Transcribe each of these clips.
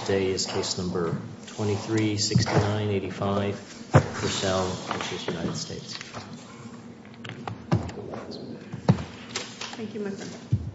today is case number 236985, Purcell v. United States. Thank you, my friend.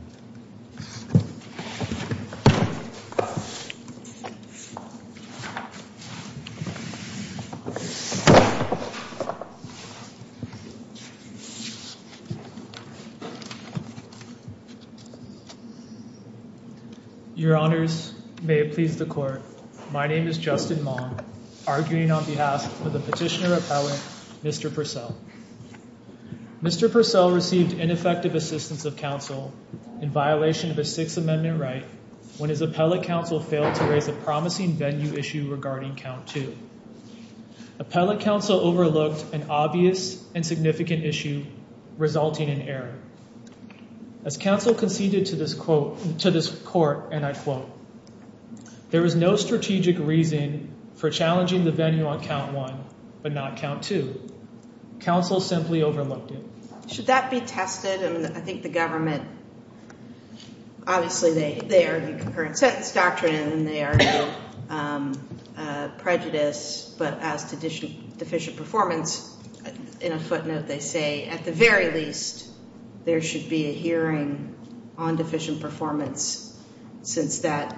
Your Honors, may it please the Court, my name is Justin Mong, arguing on behalf of the petitioner-appellant, Mr. Purcell. Mr. Purcell received ineffective assistance of counsel in violation of a Sixth Amendment right when his appellate counsel failed to raise a promising venue issue regarding Count 2. Appellate counsel overlooked an obvious and significant issue resulting in error. As counsel conceded to this court, and I quote, "There was no strategic reason for challenging the venue on Count 1, but not Count 2. Counsel simply overlooked it." Should that be tested? I mean, I think the government, obviously they argue concurrent sentence doctrine and they argue prejudice, but as to deficient performance, in a footnote they say, at the very least, there should be a hearing on deficient performance since that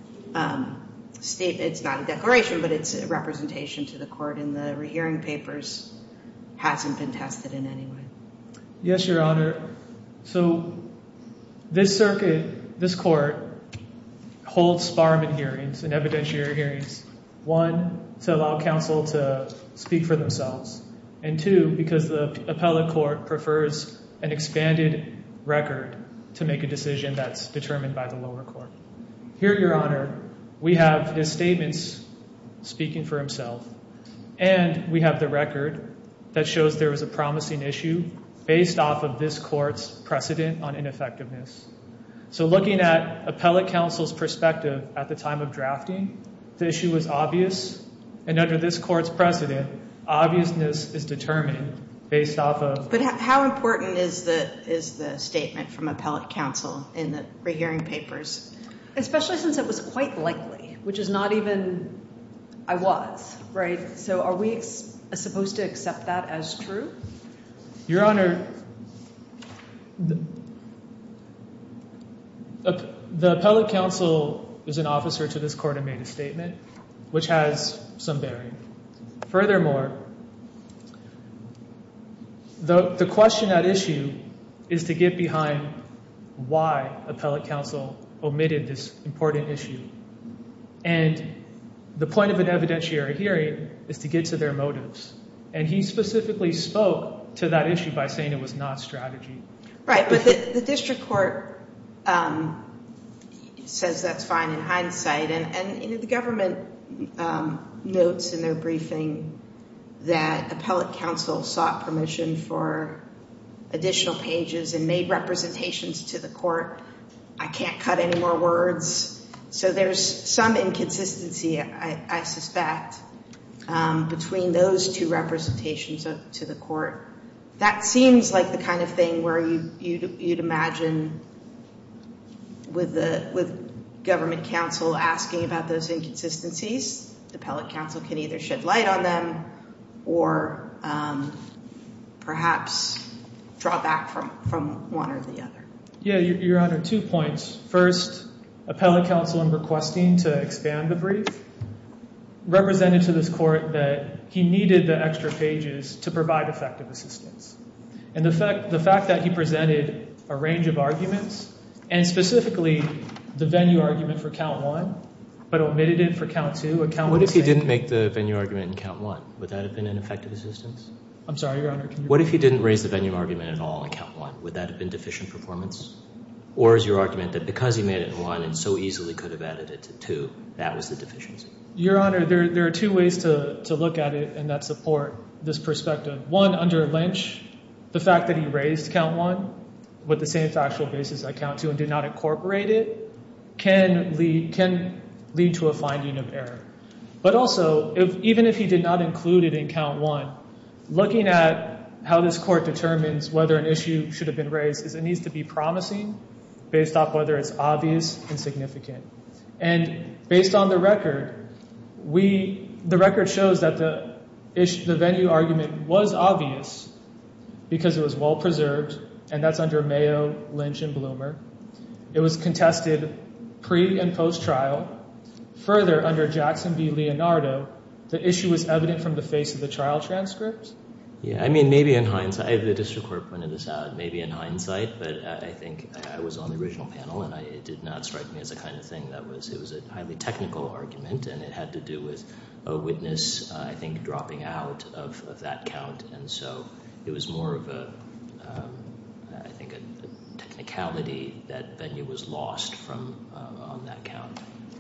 it's not a declaration, but it's a representation to the court in the rehearing papers hasn't been tested in any way. Yes, Your Honor. So this circuit, this court, holds Sparman hearings and evidentiary hearings. One, to allow counsel to speak for themselves. And two, because the appellate court prefers an expanded record to make a decision that's determined by the lower court. Here, Your Honor, we have his statements speaking for himself, and we have the record that shows there was a promising issue based off of this court's precedent on ineffectiveness. So looking at appellate counsel's perspective at the time of drafting, the issue was obvious, and under this court's precedent, obviousness is determined based off of... But how important is the statement from appellate counsel in the rehearing papers? Especially since it was quite likely, which is not even, I was, right? So are we supposed to accept that as true? Your Honor, the appellate counsel is an officer to this court and made a statement, which has some bearing. Furthermore, the question at issue is to get behind why appellate counsel omitted this important issue. And the point of an evidentiary hearing is to get to their motives. And he specifically spoke to that issue by saying it was not strategy. Right, but the district court says that's fine in hindsight. And you know, the government notes in their briefing that appellate counsel sought permission for additional pages and made representations to the court. I can't cut any more words. So there's some inconsistency, I suspect, between those two representations to the court. That seems like the kind of thing where you'd imagine with government counsel asking about those inconsistencies, the appellate counsel can either shed light on them or perhaps draw back from one or the other. Yeah, Your Honor, 2 points. First, appellate counsel in requesting to expand the brief represented to this court that he needed the extra pages to provide effective assistance. And the fact that he presented a range of arguments, and specifically the venue argument for Count 1, but omitted it for Count 2. What if he didn't make the venue argument in Count 1? Would that have been ineffective assistance? I'm sorry, Your Honor. What if he didn't raise the venue argument at all in Count 1? Would that have been deficient performance? Or is your argument that because he made it in 1 and so easily could have added it to 2, that was the deficiency? Your Honor, there are 2 ways to look at it and that support this perspective. One, under Lynch, the fact that he raised Count 1 with the same factual basis as Count 2 and did not incorporate it can lead to a finding of error. But also, even if he did not include it in Count 1, looking at how this court determines whether an issue should have been raised is it needs to be promising based off whether it's obvious and significant. And Based on the record, the record shows that the venue argument was obvious because it was well preserved, and that's under Mayo, Lynch, and Bloomer. It was contested pre- and post-trial. Further, under Jackson v. Leonardo, the issue was evident from the face of the trial transcript. Yeah, I mean, maybe in hindsight, the district court pointed this out, maybe in hindsight, but I think I was on the original panel, and it did not strike me as the kind of thing it was a highly technical argument, and it had to do with a witness, I think, dropping out of that count, and so it was more of I think, a technicality that venue was lost from on that count.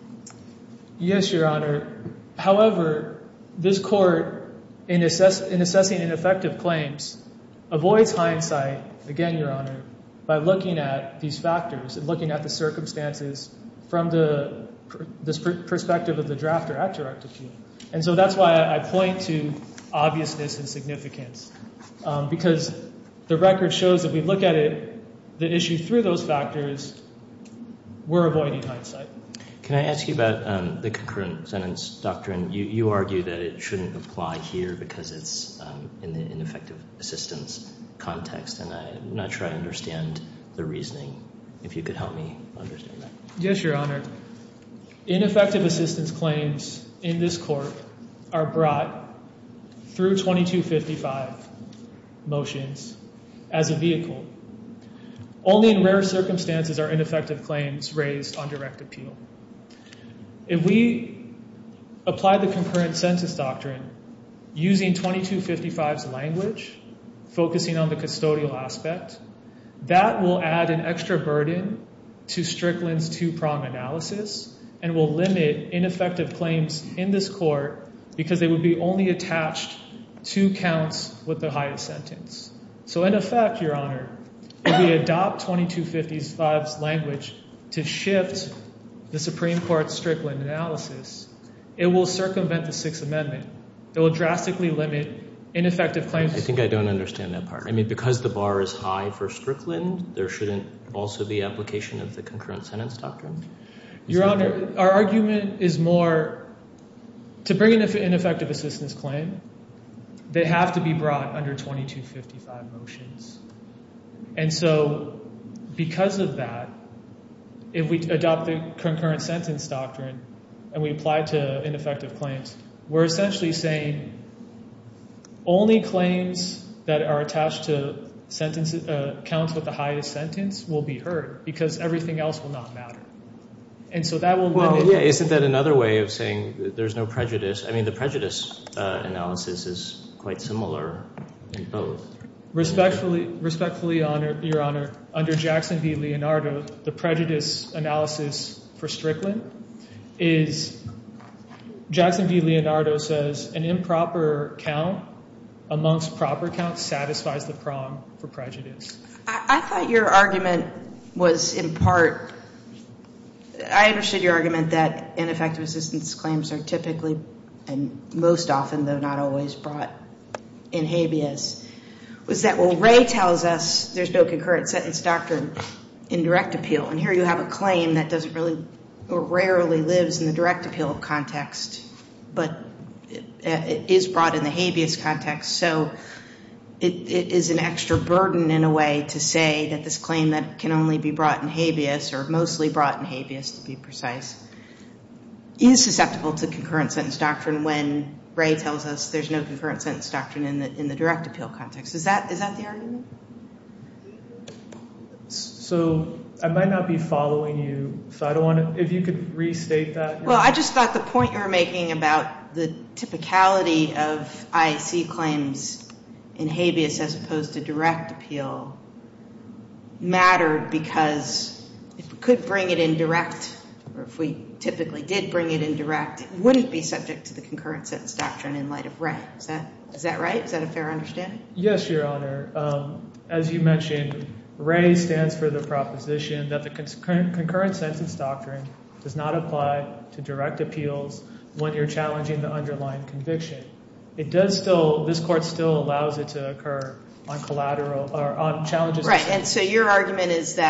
Yes, Your Honor. However, this court, in assessing ineffective claims, avoids hindsight, again, Your Honor, by looking at these factors and looking at the circumstances from this perspective of the drafter at direct appeal. And so that's why I point to obviousness and significance, because the record shows that we look at the issue through those factors, we're avoiding hindsight. Can I ask you about the concurrent sentence doctrine? You argue that it shouldn't apply here because it's in the ineffective assistance context, and I'm not sure I understand the reasoning. If you could help me understand that. Yes, Your Honor. Ineffective assistance claims in this court are brought through 2255 motions as a vehicle. Only in rare circumstances are ineffective claims raised on direct appeal. If we apply the concurrent sentence doctrine using 2255's language, focusing on the custodial aspect, that will add an extra burden to Strickland's two-prong analysis and will limit ineffective claims in this court because they would be only attached to counts with the highest sentence. So in effect, Your Honor, if we adopt 2255's language to shift the Supreme Court's Strickland analysis, it will circumvent the Sixth Amendment. It will drastically limit ineffective claims. I think I don't understand that part. I mean, because the bar is high for Strickland, there shouldn't also be application of the concurrent sentence doctrine? Your Honor, our argument is more to bring in an ineffective assistance claim, they have to be brought under 2255 motions. And so because of that, if we adopt the concurrent sentence doctrine and we apply it to ineffective claims, we're essentially saying only claims that are attached to counts with the highest sentence will be heard because everything else will not matter. And so that will limit... Well, yeah, isn't that another way of saying that there's no prejudice? I mean, the prejudice analysis is quite similar in both. Respectfully, Your Honor, under Jackson v. Leonardo, the prejudice analysis for Strickland is Jackson v. Leonardo says an improper count amongst proper counts satisfies the prong for prejudice. I thought your argument was in part, I understood your argument that ineffective assistance claims are typically and most often, though not always, brought in habeas, was that, well, Ray tells us there's no concurrent sentence doctrine in direct appeal. And here you have a claim that doesn't really or rarely lives in the direct appeal context, but it is brought in the habeas context. So it is an extra burden in a way to say that this claim that can only be brought in habeas, or mostly brought in habeas to be precise, is susceptible to concurrent sentence doctrine when Ray tells us there's no concurrent sentence doctrine in the direct appeal context. Is that the argument? So I might not be following you, so I don't want to, if you could restate that. Well, I just thought the point you were making about the typicality of IAC claims in habeas as opposed to direct appeal mattered because if we could bring it in direct, or if we typically did bring it in direct, it wouldn't be subject to the concurrent sentence doctrine in light of Ray. Is that right? Is that a fair understanding? Yes, Your Honor. As you mentioned, Ray stands for the proposition that the concurrent sentence doctrine does not apply to direct appeals when you're challenging the underlying conviction. It does still, this court still allows it to occur on collateral, or on challenges. Right, and so your argument is that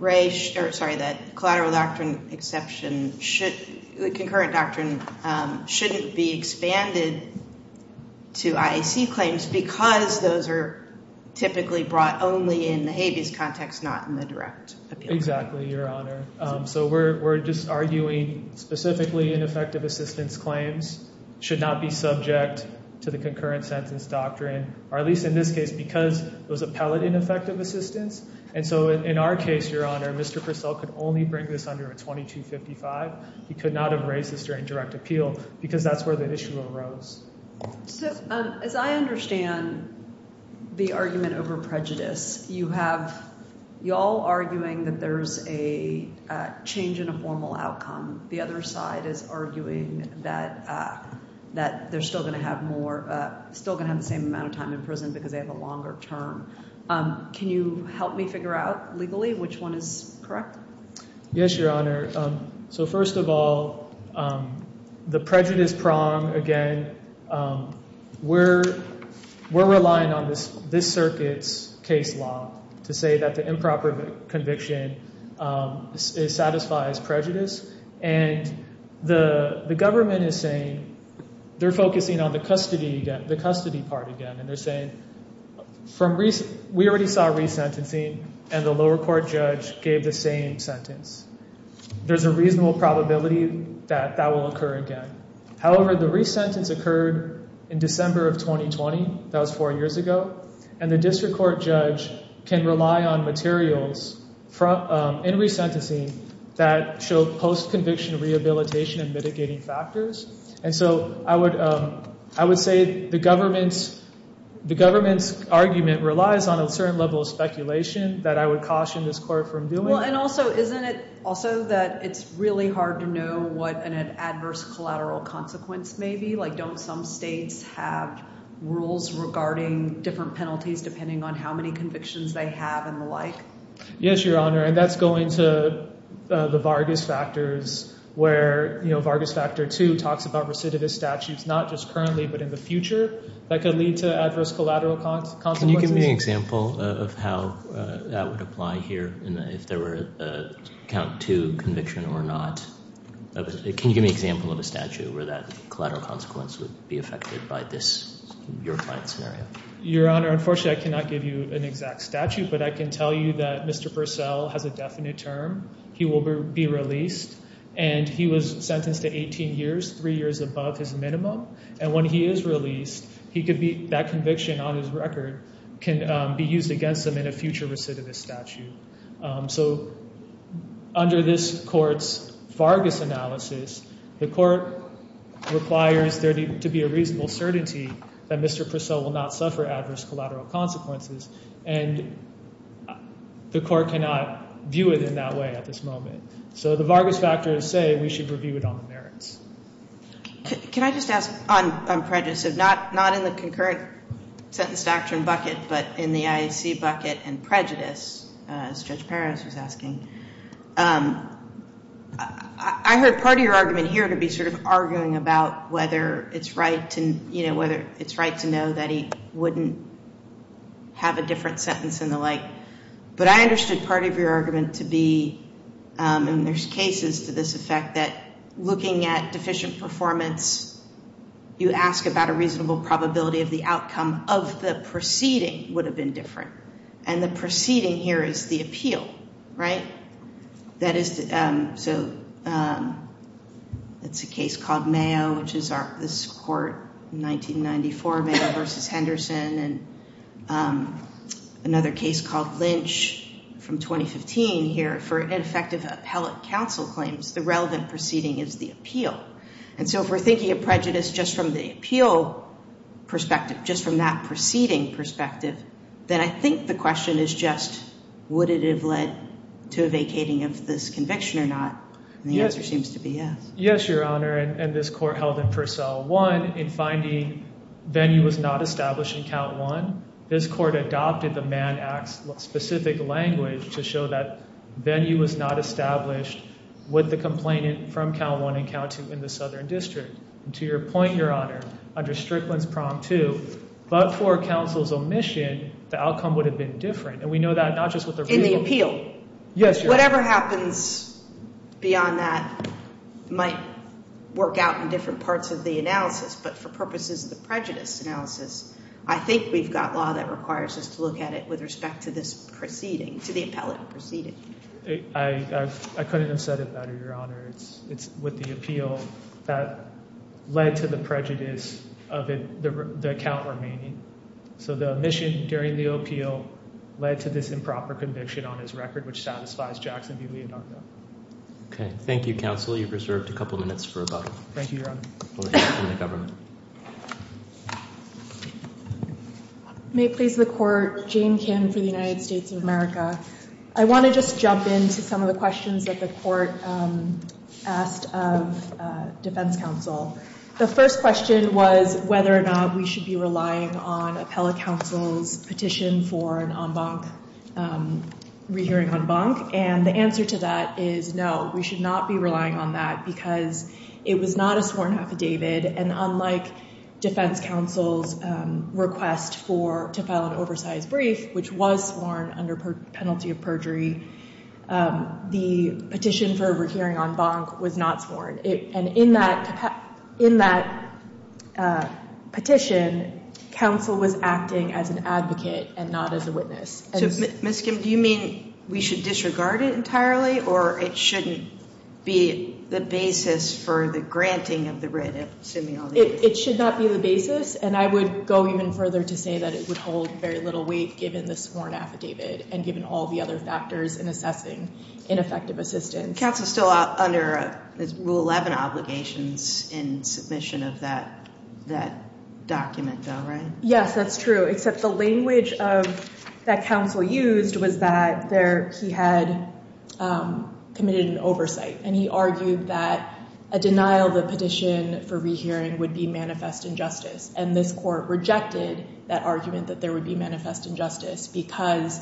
collateral doctrine exception the concurrent doctrine shouldn't be expanded to IAC claims because those are typically brought only in the habeas context, not in the direct appeal. Exactly, Your Honor. So we're just arguing specifically ineffective assistance claims should not be subject to the concurrent sentence doctrine, or at least in this case because it was appellate ineffective assistance. And so in our case, Your Honor, Mr. Purcell could only bring this under a 2255. He could not have raised this during direct appeal because that's where the issue arose. So as I understand the argument over prejudice, you have y'all arguing that there's a change in a formal outcome. The other side is arguing that they're still going to have the same amount of time in prison because they have a longer term. Can you help me figure out legally which one is correct? Yes, Your Honor. So first of all, the prejudice prong, again, we're relying on this circuit's case law to say that the improper conviction satisfies prejudice. And the government is saying they're focusing on the custody part again, and they're saying we already saw resentencing, and the lower court judge gave the same sentence. There's a reasonable probability that will occur again. However, the resentence occurred in December of 2020. That was 4 years ago. And the district court judge can rely on materials in resentencing that show post-conviction rehabilitation and mitigating factors. And so I would say the government's argument relies on a certain level of speculation that I would caution this court from doing. Well, and also, isn't it also that it's really hard to know what an adverse collateral consequence may be? Like, don't some states have rules regarding different penalties depending on how many convictions they have and the like? Yes, Your Honor, and that's going to the Vargas factors, where Vargas Factor 2 talks about recidivist statutes, not just currently but in the future, that could lead to adverse collateral consequences. Can you give me an example of how that would apply here, if there were a count 2 conviction or not? Can you give me an example of a statute where that collateral consequence would be affected by your client scenario? Your Honor, unfortunately, I cannot give you an exact statute, but I can tell you that Mr. Purcell has a definite term. He will be released, and he was sentenced to 18 years, 3 years above his minimum. And when he is released, that conviction on his record can be used against him in a future recidivist statute. So under this court's Vargas analysis, the court requires there to be a reasonable certainty that Mr. Purcell will not suffer adverse collateral consequences, and the court cannot view it in that way at this moment. So the Vargas factors say we should review it on the merits. Can I just ask on prejudice, not in the concurrent sentence doctrine bucket, but in the IAC bucket and prejudice, as Judge Perez was asking, I heard part of your argument here to be sort of arguing about whether it's right to know that he wouldn't have a different sentence and the like. But I understood part of your argument to be, and there's cases to this effect, that looking at deficient performance, you ask about a reasonable probability of the outcome of the proceeding would have been different. And the proceeding here is the appeal, right? That is, it's a case called Mayo, which is this court in 1994, Mayo versus Henderson, and another case called Lynch from 2015 here for ineffective appellate counsel claims. The relevant proceeding is the appeal. And so if we're thinking of prejudice just from the appeal perspective, just from that proceeding perspective, then I think the question is just, would it have led to a vacating of this conviction or not? And the answer seems to be yes. Yes, Your Honor, and this court held in Purcell 1 in finding venue was not established in count 1. This court adopted the Mann Act's specific language to show that venue was not established with the complainant from count 1 and count 2 in the Southern District. And to your point, Your Honor, under Strickland's prong 2, but for counsel's omission, the outcome would have been different. And we know that not just with the in the appeal. Yes, Your Honor. Whatever happens beyond that might work out in different parts of the analysis, but for purposes of the prejudice analysis, I think we've got law that requires us to look at it with respect to this proceeding, to the appellate proceeding. I couldn't have said it better, Your Honor. It's with the appeal that led to the prejudice of it, the account remaining. So the omission during the appeal led to this improper conviction on his record, which satisfies Jackson v. Leonardo. Okay. Thank you, counsel. You've reserved a couple minutes for rebuttal. Thank you, Your Honor. We'll hear from the government. May it please the Court, Jane Kim for the United States of America. I want to just jump into some of the questions that the Court asked of defense counsel. The first question was whether or not we should be relying on appellate counsel's petition for an en banc, rehearing en banc, and the answer to that is no. We should not be relying on that because it was not a sworn affidavit, and unlike defense counsel's request to file an oversized brief, which was sworn under penalty of perjury, the petition for a rehearing en banc was not sworn. And in that petition, counsel was acting as an advocate and not as a witness. So, Ms. Kim, do you mean we should disregard it entirely, or it shouldn't be the basis for the granting of the writ, assuming all the It should not be the basis, and I would go even further to say that it would hold very little weight given the sworn affidavit and given all the other factors in assessing ineffective assistance. Counsel's still under Rule 11 obligations in submission of that document, though, right? Yes, that's true, except the language that counsel used was that he had committed an oversight, and he argued that a denial of the petition for rehearing would be manifest injustice, and this court rejected that argument that there would be manifest injustice because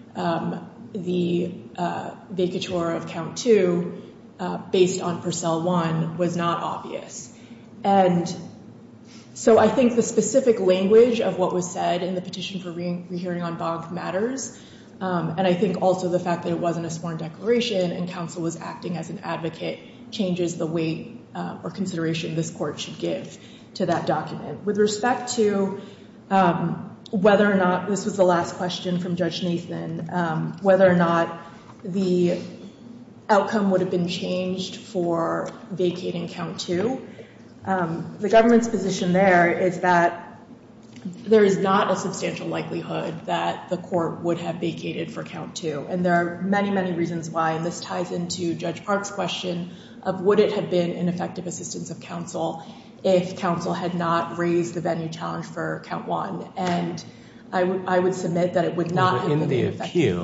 the vacatur of count 2 based on Purcell 1 was not obvious. And so I think the specific language of what was said in the petition for rehearing en banc matters, and I think also the fact that it wasn't a sworn declaration and counsel was acting as an advocate changes the weight or consideration this court should give to that document. With respect to whether or not, this was the last question from Judge Nathan, whether or not the outcome would have been changed for vacating count 2, the government's position there is that there is not a substantial likelihood that the court would have vacated for count 2. And there are many, many reasons why, and this ties into Judge Park's question of would it have been ineffective assistance of counsel if counsel had not raised the venue challenge for count 1. And I would submit that it would not have been ineffective.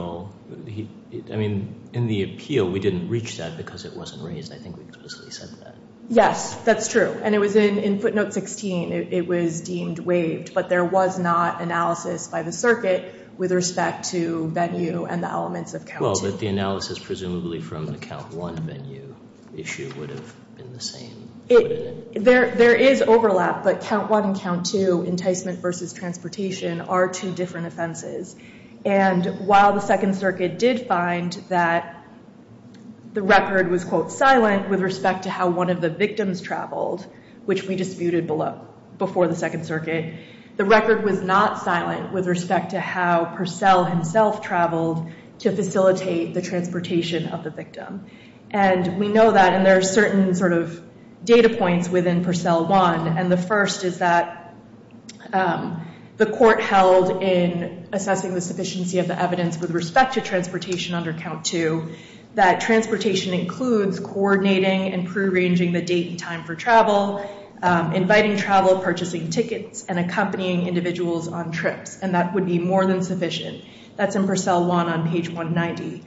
In the appeal, we didn't reach that because it wasn't raised. I think we explicitly said that. Yes, that's true. And it was in footnote 16, it was deemed waived, but there was not analysis by the circuit with respect to venue and the elements of count 2. Well, but the analysis presumably from the count 1 venue issue would have been the same. There is overlap, but count 1 and count 2, enticement versus transportation, are two different offenses. And while the Second Circuit did find that the record was, quote, silent with respect to how one of the victims traveled, which we disputed before the Second Circuit, the record was not silent with respect to how Purcell himself traveled to facilitate the transportation of the victim. And we know that, and there are certain sort of data points within Purcell 1, and the first is that the court held in assessing the sufficiency of the evidence with respect to transportation under count 2, that transportation includes coordinating and prearranging the date and time for travel, inviting travel, purchasing tickets, and accompanying individuals on trips. And that would be more than sufficient. That's in Purcell 1 on page 190.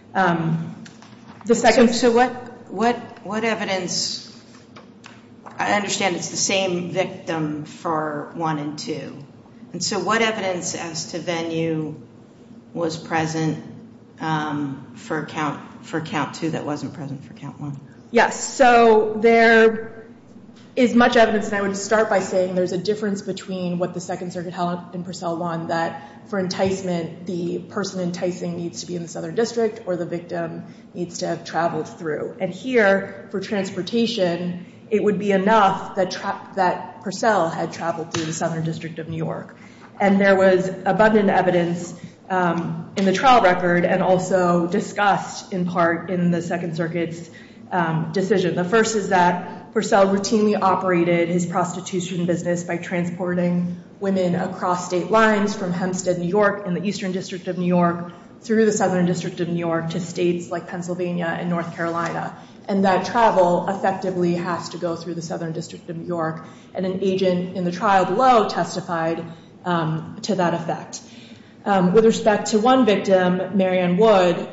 So what evidence? I understand it's the same victim for 1 and 2. And so what evidence as to venue was present for count 2 that wasn't present for count 1? Yes, so is much evidence, and I would start by saying there's a difference between what the Second Circuit held in Purcell 1, that for enticement, the person enticing needs to be in the Southern District or the victim needs to have traveled through. And here, for transportation, it would be enough that Purcell had traveled through the Southern District of New York. And there was abundant evidence in the trial record and also discussed in part in the Second Circuit's decision. The first is that Purcell routinely operated his prostitution business by transporting women across state lines from Hempstead, New York, in the Eastern District of New York, through the Southern District of New York to states like Pennsylvania and North Carolina. And that travel effectively has to go through the Southern District of New York. And an agent in the trial below testified to that effect. With respect to one victim, Marianne Wood,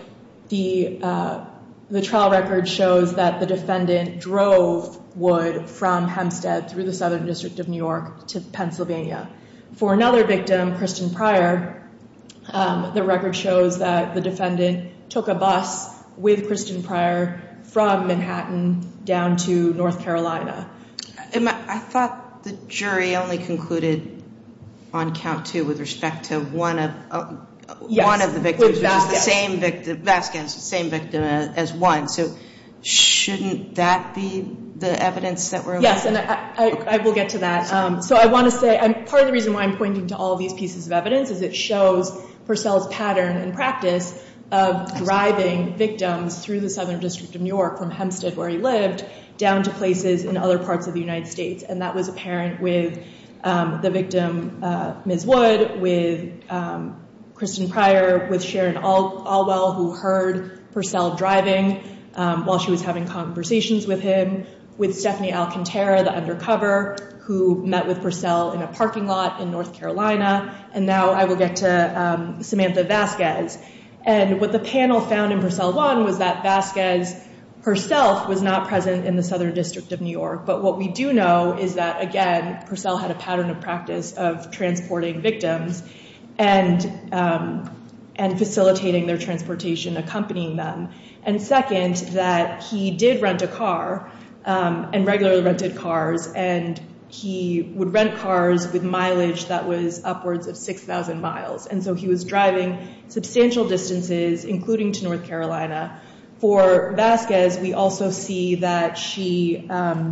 the trial record shows that the defendant drove Wood from Hempstead through the Southern District of New York to Pennsylvania. For another victim, Kristen Pryor, the record shows that the defendant took a bus with Kristen Pryor from Manhattan down to North Carolina. I thought the jury only concluded on count 2 with respect to one of the victims, which is the same victim, Vasquez, the same victim as one. So shouldn't that be the evidence that we're looking at? Yes, and I will get to that. So I want to say, part of the reason why I'm pointing to all of these pieces of evidence is it shows Purcell's pattern and practice of driving victims through the Southern District of New York from Hempstead, where he lived, down to places in other parts of the United States. And that was apparent with the victim, Ms. Wood, with Kristen Pryor, with Sharon Alwell, who heard Purcell driving while she was having conversations with him, with Stephanie Alcantara, the undercover, who met with Purcell in a parking lot in North Carolina. And now I will get to Samantha Vasquez. And what the panel found in Purcell 1 was that Vasquez herself was not present in the Southern District of New York. But what we do know is that, again, Purcell had a pattern of practice of transporting victims and facilitating their transportation, accompanying them. And second, that he did rent a car and regularly rented cars, and he would rent cars with mileage that was upwards of 6,000 miles. And so he was driving substantial distances, including to North Carolina. For Vasquez, we also see that she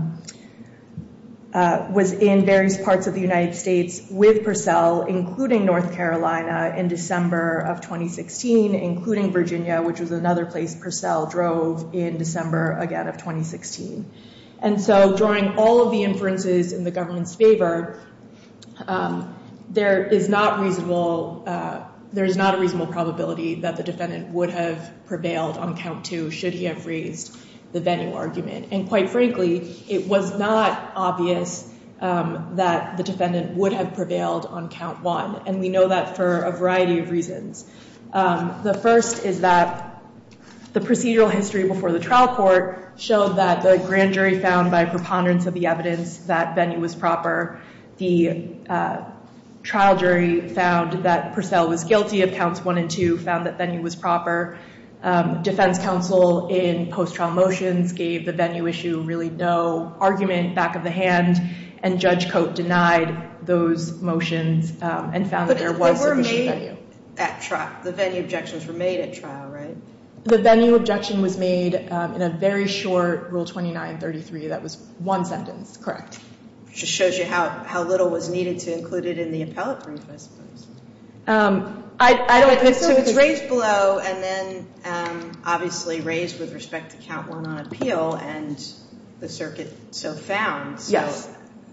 was in various parts of the United States with Purcell, including North Carolina in December of 2016, including Virginia, which was another place Purcell drove in December, again, of 2016. And so drawing all of the inferences in the government's favor, there is not a reasonable probability that the defendant would have prevailed on count 2 should he have raised the venue argument. And quite frankly, it was not obvious that the defendant would have prevailed on count 1. And we know that for a variety of reasons. The first is that the procedural history before the trial court showed that the grand jury found by preponderance of the evidence that venue was proper. The trial jury found that Purcell was guilty of counts 1 and 2, found that venue was proper. Defense counsel in post-trial motions gave the venue issue really no argument, back of the hand, and Judge Cote denied those motions and found that there was sufficient venue. At trial, the venue objections were made at trial, right? The venue objection was made in a very short Rule 2933. That was one sentence, correct. Which just shows you how little was needed to include it in the appellate brief, I suppose. I don't think so. So it's raised below and then obviously raised with respect to count 1 on appeal, and the circuit so found. So yes.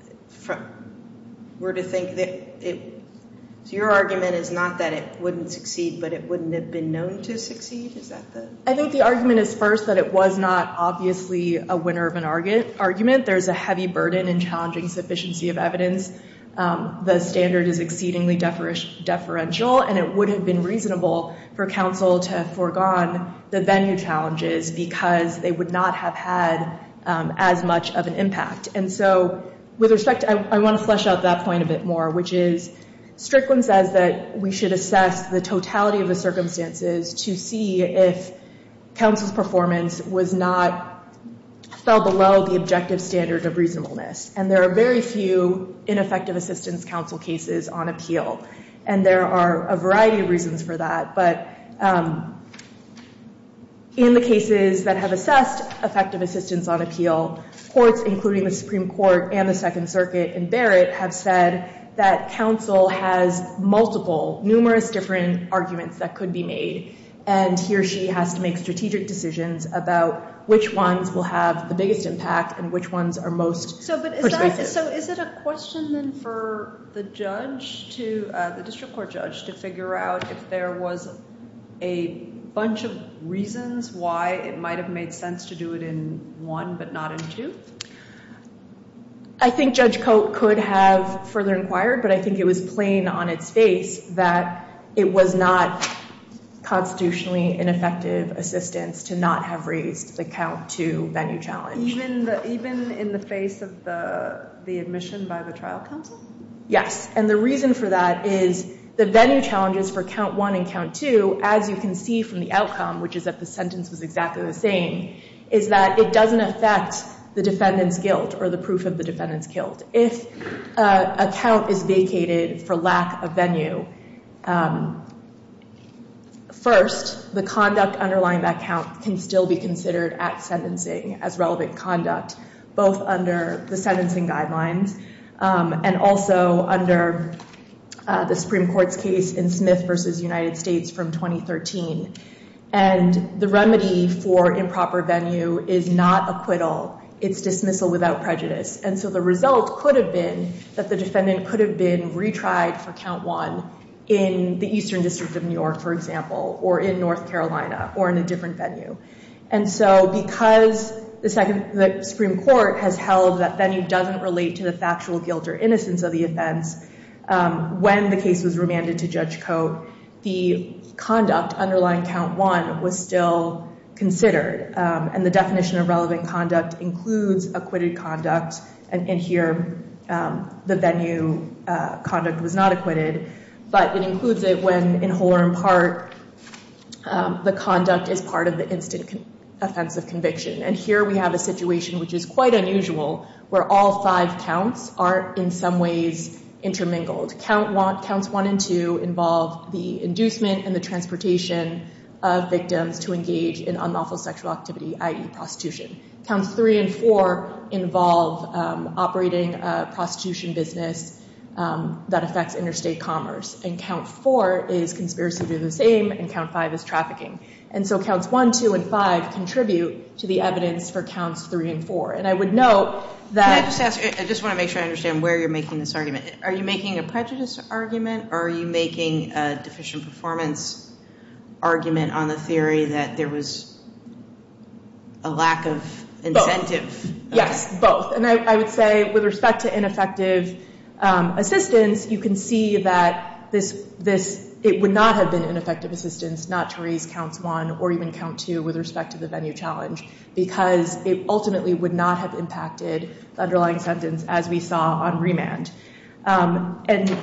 We're to think that so your argument is not that it wouldn't succeed, but it wouldn't have been known to succeed? Is that the... I think the argument is first that it was not obviously a winner of an argument. There's a heavy burden in challenging sufficiency of evidence. The standard is exceedingly deferential, and it would have been reasonable for counsel to have foregone the venue challenges because they would not have had as much of an impact. And so with respect to, I want to flesh out that point a bit more, which is Strickland says that we should assess the totality of the circumstances to see if counsel's performance was not fell below the objective standard of reasonableness. And there are very few ineffective assistance counsel cases on appeal. And there are a variety of reasons for that. But in the cases that have assessed effective assistance on appeal, courts, including the Supreme Court and the Second Circuit and Barrett, have said that counsel has numerous different arguments that could be made, and he or she has to make strategic decisions about which ones will have the biggest impact and which ones are most persuasive. So is it a question then for the judge the district court judge, to figure out if there was a bunch of reasons why it might have made sense to do it in one but not in two? I think Judge Cote could have further inquired, but I think it was plain on its face that it was not constitutionally ineffective assistance to not have raised the count to venue challenge. Even in the face of the admission by the trial counsel? Yes, and the reason for that is the venue challenges for count 1 and count 2, as you can see from the outcome, which is that the sentence was exactly the same, is that it doesn't affect the defendant's guilt or the proof of the defendant's guilt. If a count is vacated for lack of venue, first, the conduct underlying that count can still be considered at sentencing as relevant conduct, both under the sentencing guidelines and also under the Supreme Court's case in Smith v. United States from 2013. And the remedy for improper venue is not acquittal. It's dismissal without prejudice. And so the result could have been that the defendant could have been retried for count 1 in the Eastern District of New York, for example, or in North Carolina, or in a different venue. And so because the Supreme Court has held that venue doesn't relate to the factual guilt or innocence of the offense, when the case was remanded to Judge Cote, the conduct underlying count 1 was still considered. And the definition of relevant conduct includes acquitted conduct, and here the venue conduct was not acquitted, but it includes it when, in whole or in part, the conduct is part of the instant offense of conviction. And here we have a situation which is quite unusual, where all 5 counts are in some ways intermingled. Counts 1 and 2 involve the inducement and the transportation of victims to engage in unlawful sexual activity, i.e. prostitution. Counts 3 and 4 involve operating a prostitution business that affects interstate commerce. And count 4 is conspiracy to do the same, and count 5 is trafficking. And so counts 1, 2, and 5 contribute to the evidence for counts 3 and 4. And I would note that— Can I just ask, I just want to make sure I understand where you're making this argument. Are you making a prejudice argument, or are you making a deficient performance argument on the theory that there was a lack of incentive? Both. Yes, both. And I would say, with respect to ineffective assistance, you can see that it would not have been ineffective assistance not to raise counts 1 or even count 2 with respect to the venue challenge, because it ultimately would not have impacted the underlying sentence as we saw on remand. And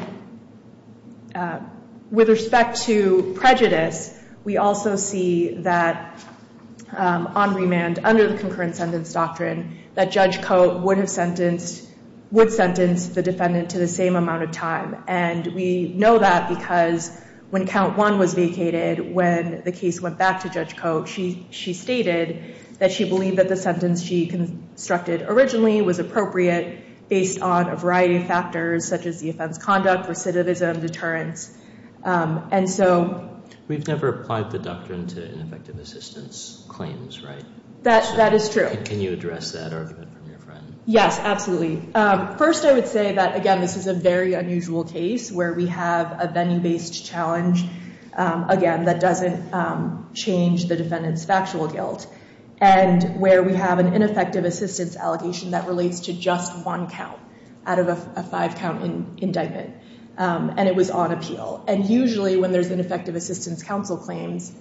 with respect to prejudice, we also see that on remand, under the concurrent sentence doctrine, that Judge Cote would sentence the defendant to the same amount of time. And we know that because when count 1 was vacated, when the case went back to Judge Cote, she stated that she believed that the sentence she constructed originally was appropriate based on a variety of factors, such as the offense conduct, recidivism, deterrence. And so— We've never applied the doctrine to ineffective assistance claims, right? That is true. Can you address that argument from your friend? Yes, absolutely. First, I would say that, again, this is a very unusual case where we have a venue-based challenge, again, that doesn't change the defendant's factual guilt, and where we have an ineffective assistance allegation that relates to just 1 count out of a 5-count indictment. And it was on appeal. And usually when there's ineffective assistance of counsel claims,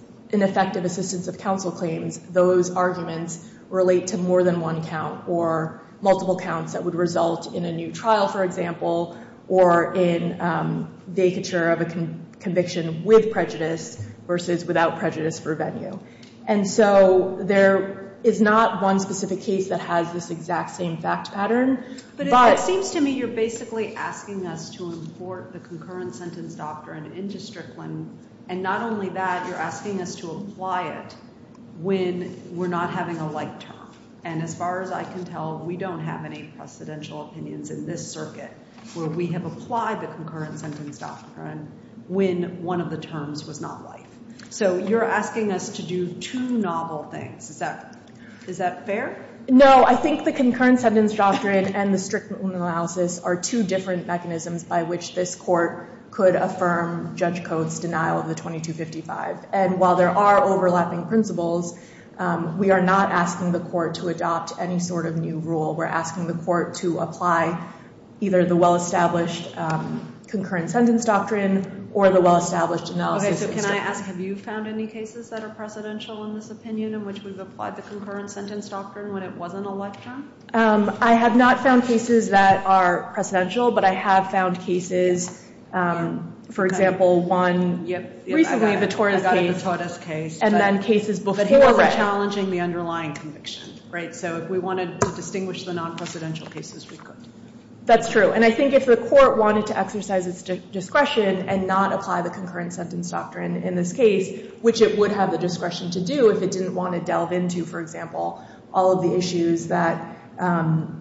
those arguments relate to more than 1 count or multiple counts that would result in a new trial, for example, or in vacature of a conviction with prejudice versus without prejudice for venue. And so there is not one specific case that has this exact same fact pattern. But it seems to me you're basically asking us to import the concurrent sentence doctrine into Strickland, and not only that, you're asking us to apply it when we're not having a like term. And as far as I can tell, we don't have any precedential opinions in this circuit where we have applied the concurrent sentence doctrine when one of the terms was not life. So you're asking us to do two novel things. Is that fair? No, I think the concurrent sentence doctrine and the Strickland analysis are two different mechanisms by which this court could affirm Judge Coates' denial of the 2255. And while there are overlapping principles, we are not asking the court to adopt any sort of new rule. We're asking the court to apply either the well-established concurrent sentence doctrine or the well-established analysis. Okay, so can I ask, have you found any cases that are precedential in this opinion in which we've applied the concurrent sentence doctrine when it wasn't a life term? I have not found cases that are precedential, but I have found cases, for example, one recently, the Torres case, and then cases before. But he wasn't challenging the underlying conviction, right? So if we wanted to distinguish the non-precedential cases, we could. That's true. And I think if the court wanted to exercise its discretion and not apply the concurrent sentence doctrine in this case, which it would have the discretion to do if it didn't want to delve into, for example, all of the issues that are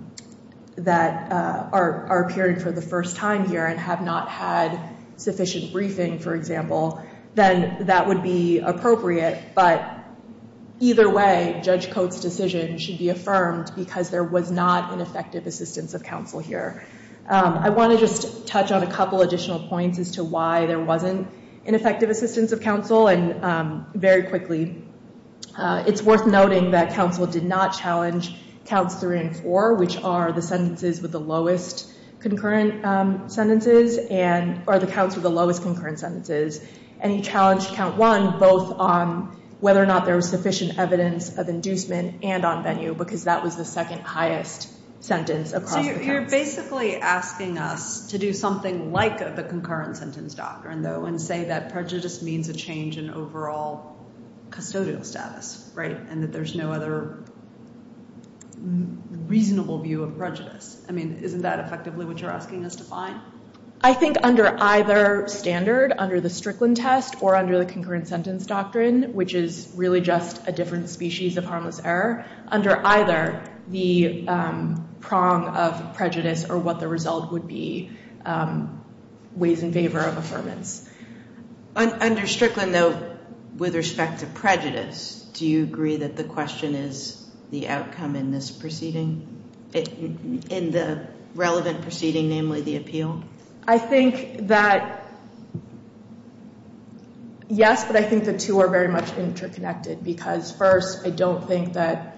appearing for the first time here and have not had sufficient briefing, for example, then that would be appropriate. But either way, Judge Coates' decision should be affirmed because there was not ineffective assistance of counsel here. I want to just touch on a couple additional points as to why there wasn't ineffective assistance of counsel, and very quickly, it's worth noting that counsel did not challenge counts 3 and 4, which are the sentences with the lowest concurrent sentences, or the counts with the lowest concurrent sentences, and he challenged count 1 both on whether or not there was sufficient evidence of inducement and on venue, because that was the second highest sentence across the counts. So you're basically asking us to do something like the concurrent sentence doctrine, though, and say that prejudice means a change in overall custodial status, right? And that there's no other reasonable view of prejudice. I mean, isn't that effectively what you're asking us to find? I think under either standard, under the Strickland test or under the concurrent sentence doctrine, which is really just a different species of harmless error, under either, the prong of prejudice or what the result would be weighs in favor of affirmance. Under Strickland, though, with respect to prejudice, do you agree that the question is the outcome in this proceeding, in the relevant proceeding, namely the appeal? I think that, yes, but I think the two are very much interconnected because first, I don't think that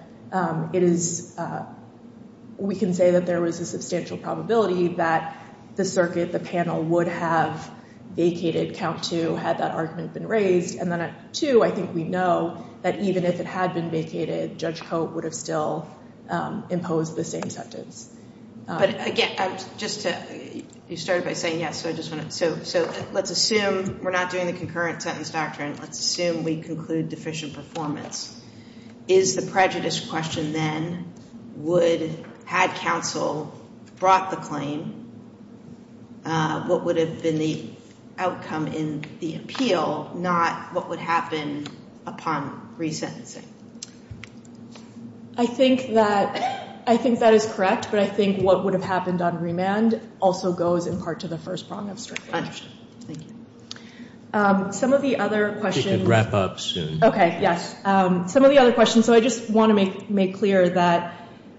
we can say that there was a substantial probability that the circuit, the panel, would have vacated count 2 had that argument been raised. And then at 2, I think we know that even if it had been vacated, Judge Coate would have still imposed the same sentence. But again, you started by saying yes, so I just want to, so let's assume we're not doing the concurrent sentence doctrine. Let's assume we conclude deficient performance. Is the prejudice question then, had counsel brought the claim, what would have been the outcome in the appeal, not what would happen upon resentencing? I think that is correct, but I think what would have happened on remand also goes in part to the first prong of Strickland. Understood. Thank you. Some of the other questions. We could wrap up soon. Okay, yes. Some of the other questions. So I just want to make clear that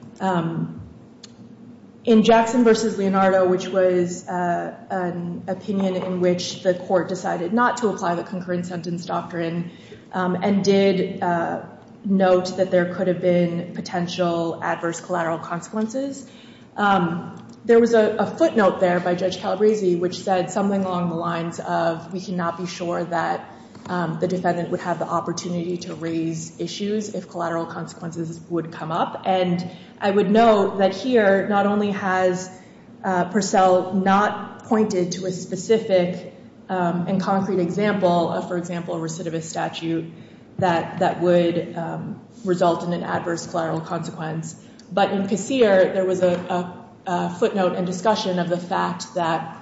in Jackson versus Leonardo, which was an opinion in which the court decided not to apply the concurrent sentence doctrine and did note that there could have been potential adverse collateral consequences. There was a footnote there by Judge Calabresi which said something along the lines of, we cannot be sure that the defendant would have the opportunity to raise issues if collateral consequences would come up. And I would note that here, not only has Purcell not pointed to a specific and concrete example of, for example, a recidivist statute that would result in an adverse collateral consequence. But in Kassir, there was a footnote and discussion of the fact that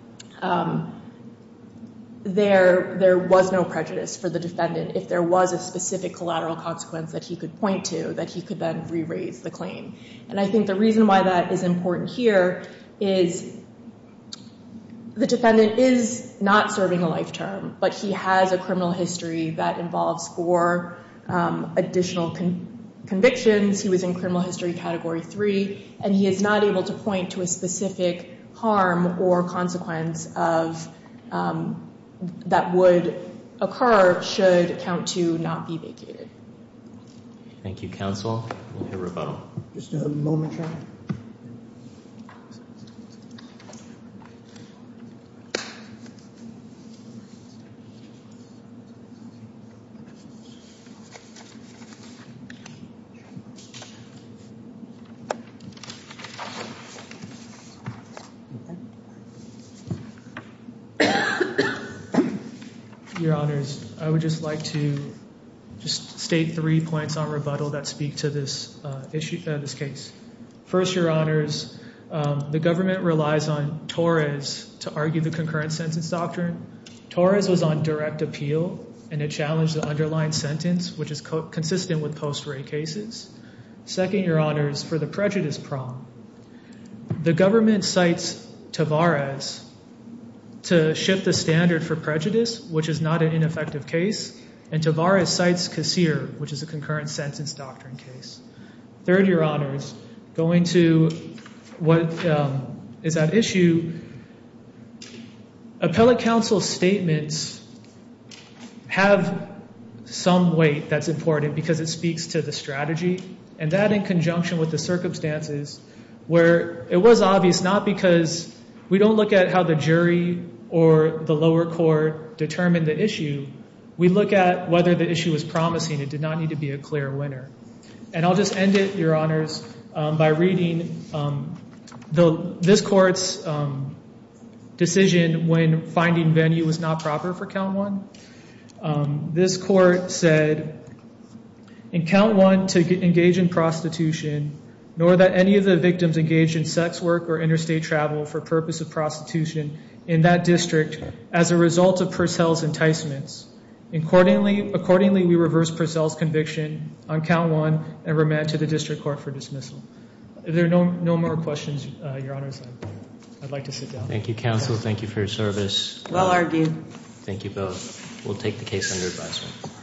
there was no prejudice for the defendant if there was a specific collateral consequence that he could point to, that he could then re-raise the claim. And I think the reason why that is important here is the defendant is not serving a life term, but he has a criminal history that involves 4 additional convictions. He was in criminal history category 3, and he is not able to point to a specific harm or consequence of that would occur should count 2 not be vacated. Thank you, counsel. We'll hear rebuttal. Just a moment, Chairman. Your Honors, I would just like to just state 3 points on rebuttal that speak to this this case. First, Your Honors, the government relies on Torres to argue the concurrent sentence doctrine. Torres was on direct appeal, and it challenged the underlying sentence, which is consistent with post-Ray cases. Second, Your Honors, for the prejudice prong, the government cites Tavares to shift the standard for prejudice, which is not an ineffective case, and Tavares cites Kassir, which is a concurrent sentence doctrine case. Third, Your Honors, going to what is at issue, appellate counsel's statements have some weight that's important because it speaks to the strategy, and that in conjunction with the circumstances where it was obvious, not because we don't look at how the jury or the lower court determined the issue. We look at whether the issue was promising. It did not need to be a clear winner. And I'll just end it, Your Honors, by reading this court's decision when finding venue was not proper for count 1. This court said, in count 1, to engage in prostitution, nor that any of the victims engaged in sex work or interstate travel for purpose of prostitution in that district as a result of Purcell's enticements. Accordingly, we reverse Purcell's conviction on count 1 and remand to the district court for dismissal. If there are no more questions, Your Honors, I'd like to sit down. Thank you, counsel. Thank you for your service. Well argued. Thank you both. We'll take the case under advisement.